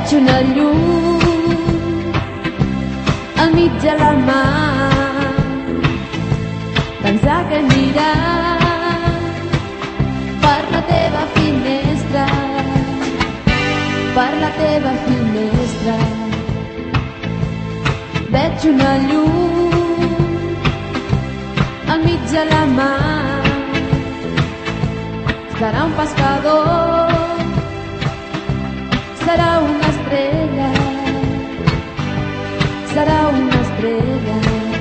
Veig una llum al mig de la mar, pensar que mirar per la teva finestra, per la teva finestra. Veig una llum al mig de la mar, serà un pescador, serà una estrella, serà una estrella.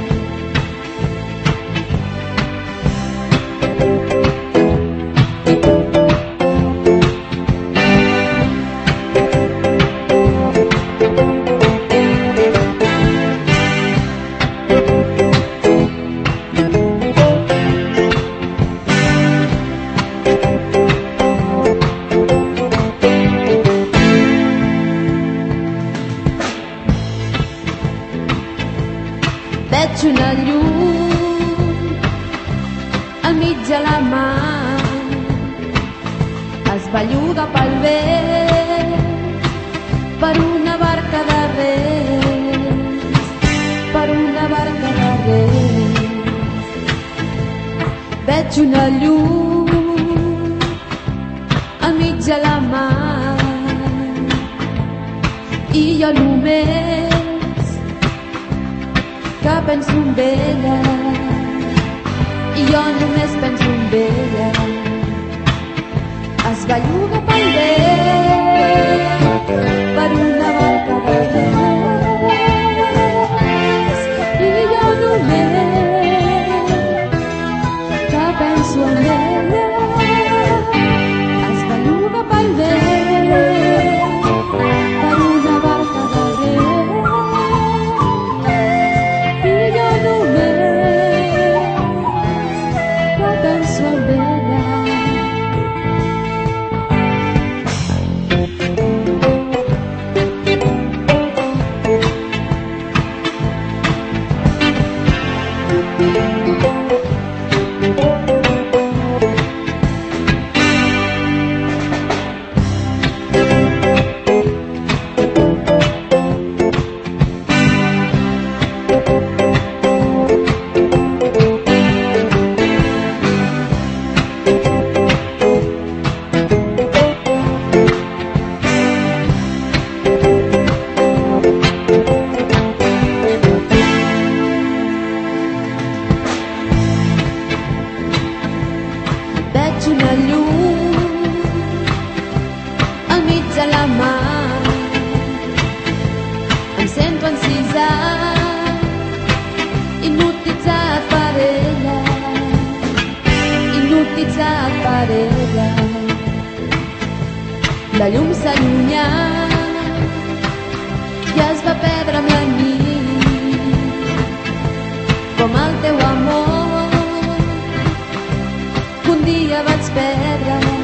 Veig una llum al mig de la mar, es belluga pel vent per una barca de rems, per una barca de rems. Veig una llum al mig de la mar i jo només que penso en ella, i jo només penso en ella. Es belluga pel vent per una barca de rems, i jo només que penso en ella. Es belluga pel vent per una barca de una llum al mig de la mar, em sento encisat, hipnotitzat per ella, hipnotitzat per ella. La llum s'allunyà i es va perdre amb la nit, com el teu amor un dia vaig perdre.